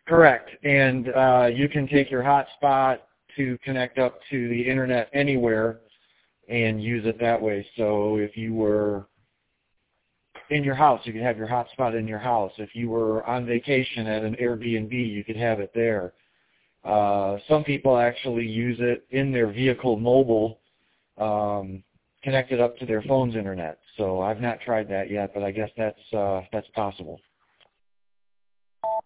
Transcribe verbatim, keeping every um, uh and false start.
Correct. And uh, you can take your hotspot to connect up to the internet anywhere and use it that way. So if you were in your house, you could have your hotspot in your house. If you were on vacation at an Airbnb, you could have it there. Uh, some people actually use it in their vehicle mobile, um, connected up to their phone's internet. So I've not tried that yet, but I guess that's uh, that's possible.